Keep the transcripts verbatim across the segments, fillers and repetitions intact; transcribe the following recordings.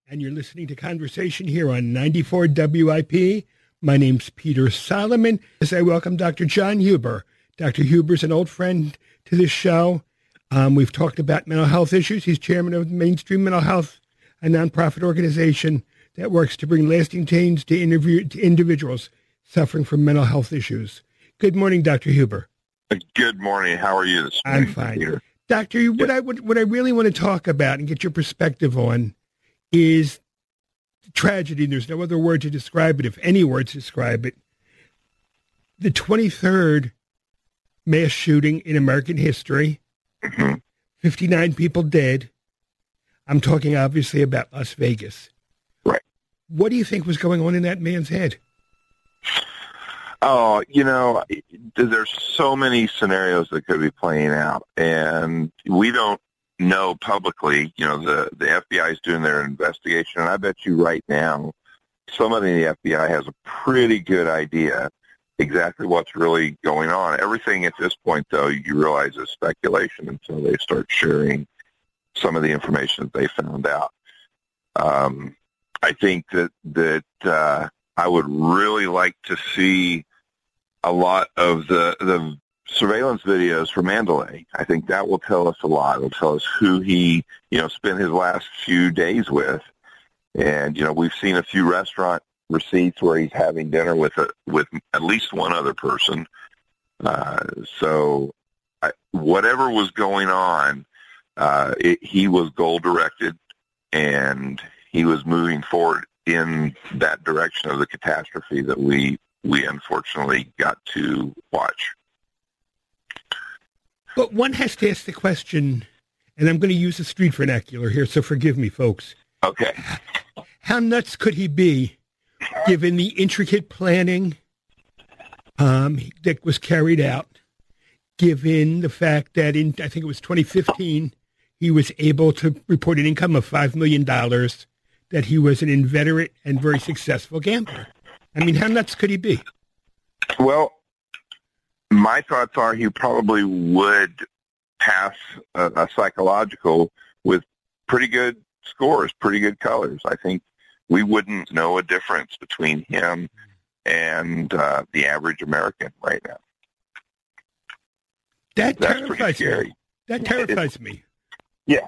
and you're listening to Conversation here on ninety-four W I P. My name's Peter Solomon. As I welcome Doctor John Huber. Doctor Huber's an old friend to this show. Um, we've talked about mental health issues. He's chairman of Mainstream Mental Health, a nonprofit organization that works to bring lasting change to, interview, to individuals suffering from mental health issues. Good morning, Doctor Huber. Good morning. How are you this morning, I'm fine. Peter? Doctor, what I what, what I really want to talk about and get your perspective on is tragedy. There's no other word to describe it, if any word to describe it. The twenty-third mass shooting in American history, mm-hmm. fifty-nine people dead. I'm talking obviously about Las Vegas. Right. What do you think was going on in that man's head? Oh, you know, there's so many scenarios that could be playing out, and we don't know publicly. You know, the, the F B I is doing their investigation, and I bet you right now somebody in the F B I has a pretty good idea exactly what's really going on. Everything at this point, though, you realize is speculation until they start sharing some of the information that they found out. Um, I think that, that uh, I would really like to see a lot of the the surveillance videos from Mandalay. I think that will tell us a lot. It'll tell us who he, you know, spent his last few days with. And, you know, we've seen a few restaurant receipts where he's having dinner with a, with at least one other person. Uh, so I, whatever was going on, uh, it, he was goal-directed, and he was moving forward in that direction of the catastrophe that we we unfortunately got to watch. But one has to ask the question, and I'm going to use the street vernacular here, so forgive me, folks. Okay. How nuts could he be, given the intricate planning um, that was carried out, given the fact that in, I think it was twenty fifteen, he was able to report an income of five million dollars, that he was an inveterate and very successful gambler? I mean, how nuts could he be? Well, my thoughts are he probably would pass a, a psychological with pretty good scores, pretty good colors. I think we wouldn't know a difference between him and uh, the average American right now. That That's terrifies pretty scary. me. That terrifies me. Yes.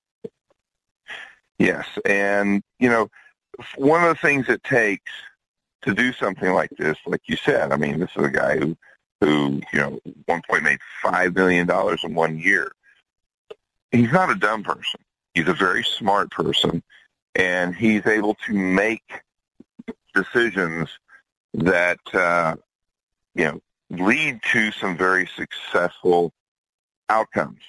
Yes. And, you know, one of the things it takes to do something like this, like you said, I mean, this is a guy who, who you know, one point made five million dollars in one year. He's not a dumb person. He's a very smart person, and he's able to make decisions that, uh, you know, lead to some very successful outcomes.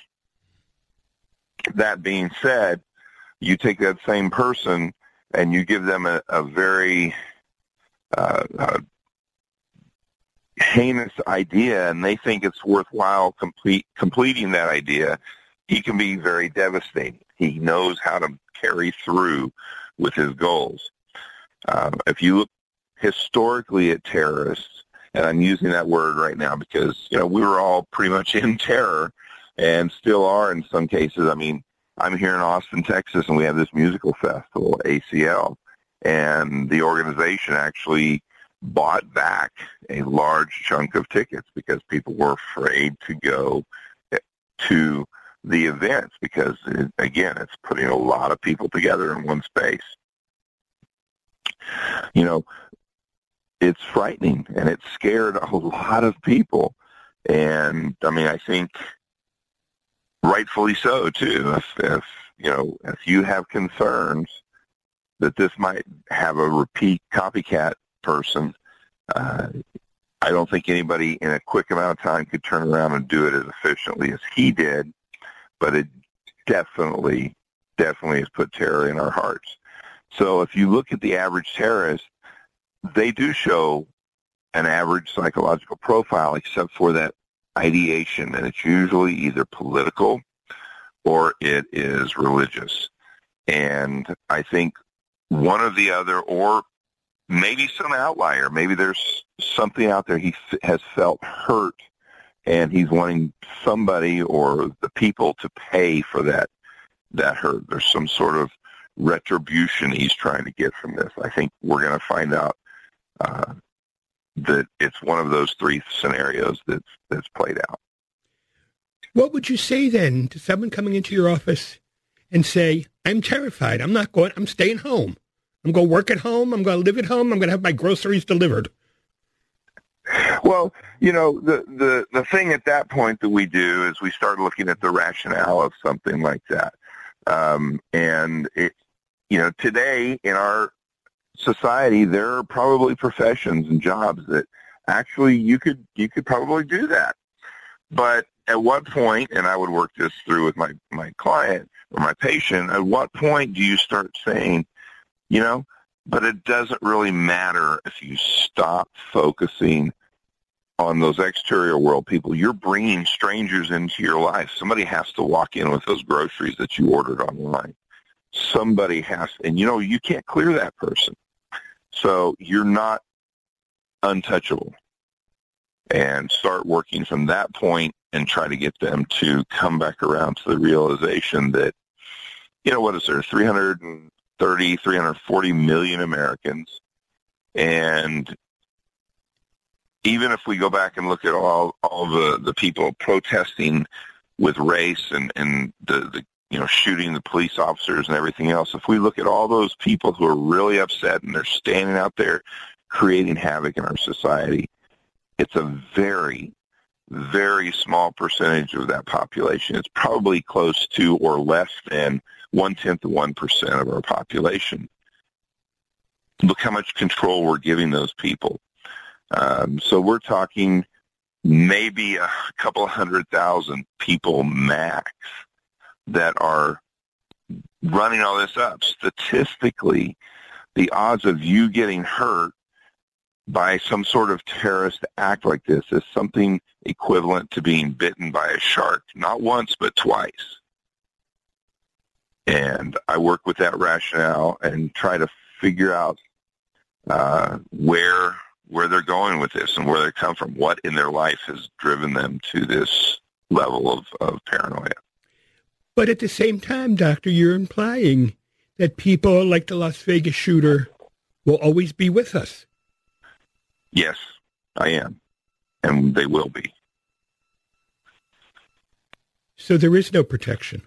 That being said, you take that same person and you give them a, a very uh, uh, heinous idea, and they think it's worthwhile complete, completing that idea, he can be very devastating. He knows how to carry through with his goals. Uh, if you look historically at terrorists, and I'm using that word right now because, you know, we were all pretty much in terror and still are in some cases. I mean, I'm here in Austin, Texas, and we have this musical festival, A C L, and the organization actually bought back a large chunk of tickets because people were afraid to go to the events because, it, again, it's putting a lot of people together in one space. You know, it's frightening, and it scared a lot of people. And, I mean, I think rightfully so, too. If, if, you know, if you have concerns that this might have a repeat copycat person, uh, I don't think anybody in a quick amount of time could turn around and do it as efficiently as he did, but it definitely, definitely has put terror in our hearts. So if you look at the average terrorist, they do show an average psychological profile except for that ideation, and it's usually either political or it is religious. And I think one or the other, or maybe some outlier, maybe there's something out there he f- has felt hurt, and he's wanting somebody or the people to pay for that that hurt. There's some sort of retribution he's trying to get from this. I think we're going to find out uh, that it's one of those three scenarios that's that's played out. What would you say then to someone coming into your office and say, I'm terrified. I'm not going, I'm staying home. I'm going to work at home. I'm going to live at home. I'm going to have my groceries delivered. Well, you know, the, the, the thing at that point that we do is we start looking at the rationale of something like that. Um, and, it, you know, today in our society, there are probably professions and jobs that actually you could you could probably do that. But at what point, and I would work this through with my, my client or my patient, at what point do you start saying, you know, but it doesn't really matter if you stop focusing on those exterior world people. You're bringing strangers into your life. Somebody has to walk in with those groceries that you ordered online. Somebody has, and you know, you can't clear that person. So you're not untouchable. And start working from that point and try to get them to come back around to the realization that, you know, what is there, three hundred thirty, three hundred forty million Americans. And even if we go back and look at all, all the, the people protesting with race and, and the, the, you know, shooting the police officers and everything else, if we look at all those people who are really upset and they're standing out there creating havoc in our society, it's a very, very small percentage of that population. It's probably close to or less than one-tenth of one percent of our population. Look how much control we're giving those people. Um, so we're talking maybe a couple hundred thousand people max that are running all this up. Statistically, the odds of you getting hurt by some sort of terrorist act like this is something equivalent to being bitten by a shark, not once, but twice. And I work with that rationale and try to figure out uh, where where they're going with this and where they come from, what in their life has driven them to this level of, of paranoia. But at the same time, Doctor, you're implying that people like the Las Vegas shooter will always be with us. Yes, I am. And they will be. So there is no protection.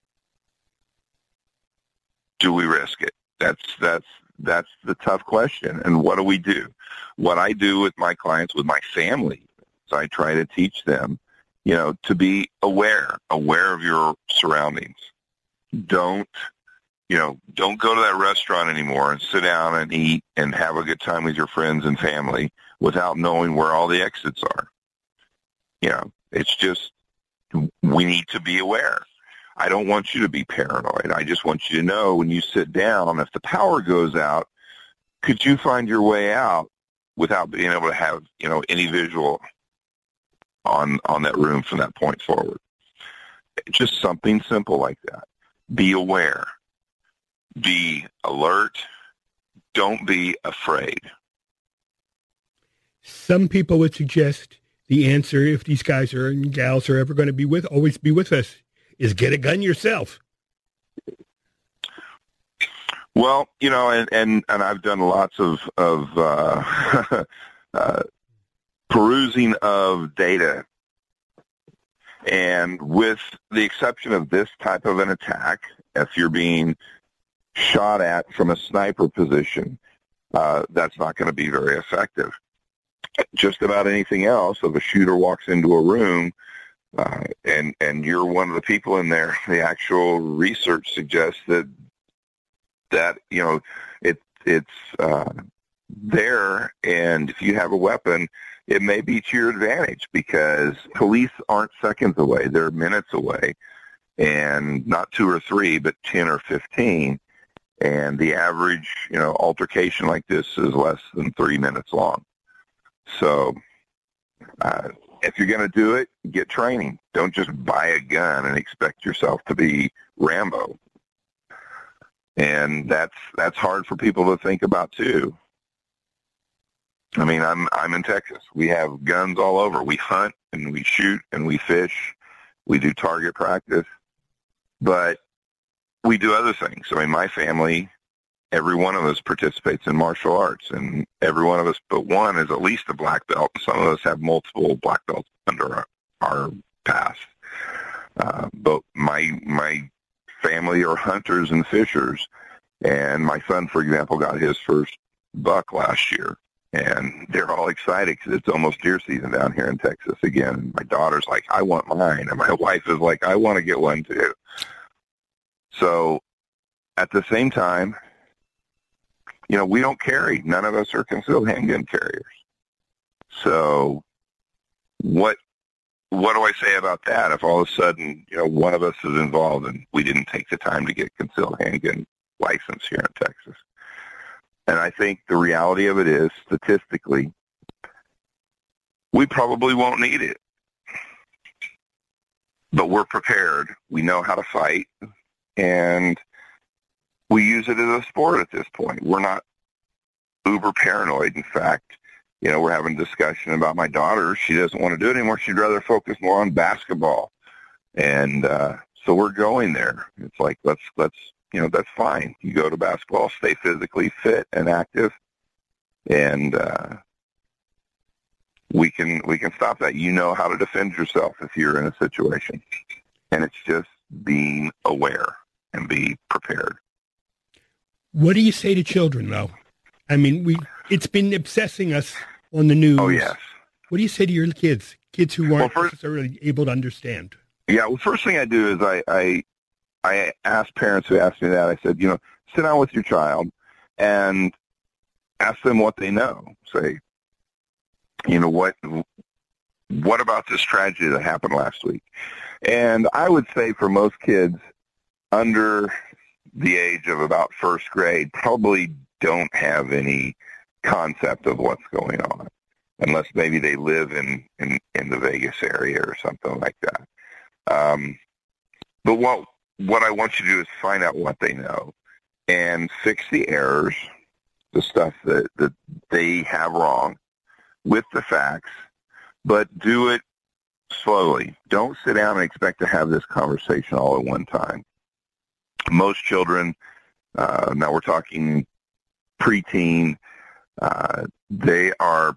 Do we risk it? That's that's that's the tough question. And what do we do? What I do with my clients, with my family, is I try to teach them, you know, to be aware, aware of your surroundings. Don't, you know, don't go to that restaurant anymore and sit down and eat and have a good time with your friends and family without knowing where all the exits are. You know, it's just, we need to be aware. I don't want you to be paranoid. I just want you to know when you sit down, if the power goes out, could you find your way out without being able to have, you know, any visual on on that room from that point forward? Just something simple like that. Be aware. Be alert. Don't be afraid. Some people would suggest the answer, if these guys are and gals are ever going to be with, always be with us, is get a gun yourself. Well, you know, and, and, and I've done lots of, of uh, uh, perusing of data. And with the exception of this type of an attack, if you're being shot at from a sniper position, uh, that's not going to be very effective. Just about anything else, if a shooter walks into a room uh, and, and you're one of the people in there, the actual research suggests that that, you know, it, it's uh, there, and if you have a weapon, it may be to your advantage because police aren't seconds away. They're minutes away, and not two or three, but ten or fifteen. And the average, you know, altercation like this is less than three minutes long. So uh, if you're going to do it, get training. Don't just buy a gun and expect yourself to be Rambo. And that's that's hard for people to think about too. I mean, I'm I'm in Texas. We have guns all over. We hunt and we shoot and we fish. We do target practice. But we do other things. I mean, my family, every one of us participates in martial arts, and every one of us but one is at least a black belt. Some of us have multiple black belts under our, our past. Uh, but my my family are hunters and fishers, and my son, for example, got his first buck last year, and they're all excited because it's almost deer season down here in Texas again. And my daughter's like, I want mine, and my wife is like, I want to get one too. So at the same time, you know, we don't carry. None of us are concealed handgun carriers. So what what do I say about that if all of a sudden, you know, one of us is involved and we didn't take the time to get concealed handgun license here in Texas? And I think the reality of it is, statistically, we probably won't need it. But we're prepared. We know how to fight, and we use it as a sport at this point. We're not uber paranoid. In fact, you know, we're having a discussion about my daughter. She doesn't want to do it anymore. She'd rather focus more on basketball. And uh, so we're going there. It's like, let's, let's, you know, that's fine. You go to basketball, stay physically fit and active, and uh, we can we can stop that. You know how to defend yourself if you're in a situation. And it's just being aware and be prepared. What do you say to children, though? I mean, we it's been obsessing us on the news. Oh, yes. What do you say to your kids, kids who aren't well, first, necessarily able to understand? Yeah, well, first thing I do is I, I, I ask parents who ask me that, I said, you know, sit down with your child and ask them what they know. Say, you know, what what about this tragedy that happened last week? And I would say for most kids under the age of about first grade probably don't have any concept of what's going on, unless maybe they live in, in, in the Vegas area or something like that. Um, but what what I want you to do is find out what they know and fix the errors, the stuff that, that they have wrong with the facts, but do it slowly. Don't sit down and expect to have this conversation all at one time. Most children, uh, now we're talking preteen, uh, they are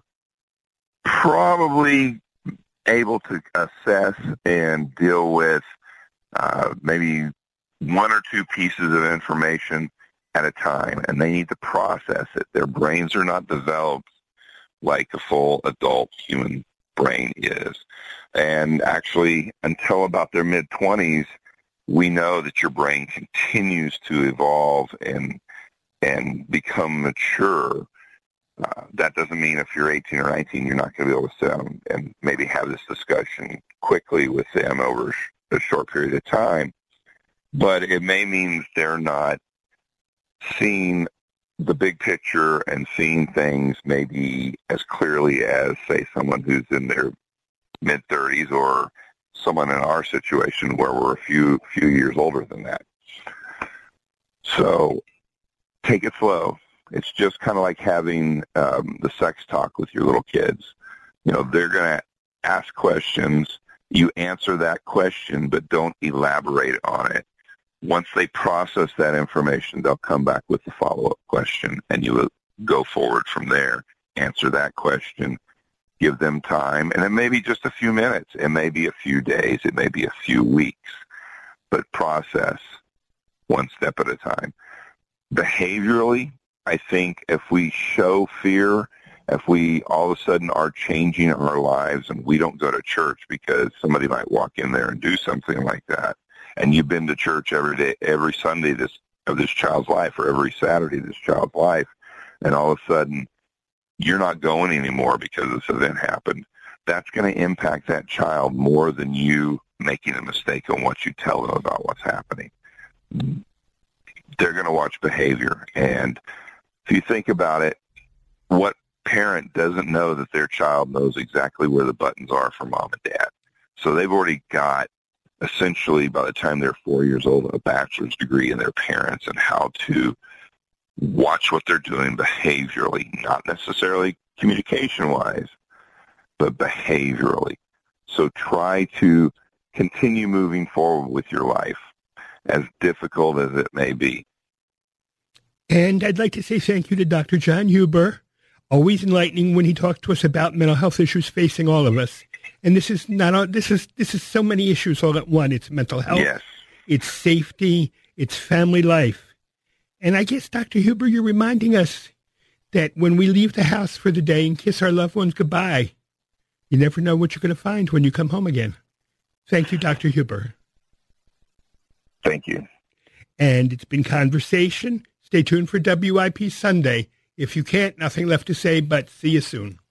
probably able to assess and deal with uh, maybe one or two pieces of information at a time, and they need to process it. Their brains are not developed like a full adult human brain is. And actually, until about their mid-twenties, we know that your brain continues to evolve and and become mature. Uh, that doesn't mean if you're eighteen or nineteen, you're not going to be able to sit down and maybe have this discussion quickly with them over a short period of time. But it may mean they're not seeing the big picture and seeing things maybe as clearly as, say, someone who's in their mid-thirties or someone in our situation where we're a few few years older than that. So take it slow. It's just kind of like having um, the sex talk with your little kids. You know, they're going to ask questions. You answer that question, but don't elaborate on it. Once they process that information, they'll come back with the follow-up question, and you will go forward from there. Answer that question. Give them time, and it may be just a few minutes. It may be a few days. It may be a few weeks, but process one step at a time. Behaviorally, I think if we show fear, if we all of a sudden are changing our lives and we don't go to church because somebody might walk in there and do something like that, and you've been to church every day, every Sunday this of this child's life, or every Saturday of this child's life, and all of a sudden you're not going anymore because this event happened, that's going to impact that child more than you making a mistake on what you tell them about what's happening. They're going to watch behavior. And if you think about it, what parent doesn't know that their child knows exactly where the buttons are for mom and dad? So they've already got, essentially, by the time they're four years old, a bachelor's degree in their parents and how to watch what they're doing behaviorally, not necessarily communication-wise, but behaviorally. So try to continue moving forward with your life. as difficult as it may be. And I'd like to say thank you to Doctor John Huber, always enlightening when he talks to us about mental health issues facing all of us. And this is not all, this is this is so many issues all at one. It's mental health, yes. It's safety, it's family life. And I guess, Doctor Huber, you're reminding us that when we leave the house for the day and kiss our loved ones goodbye, you never know what you're going to find when you come home again. Thank you, Doctor Huber. Thank you. And it's been Conversation. Stay tuned for W I P Sunday. If you can't, nothing left to say, but see you soon.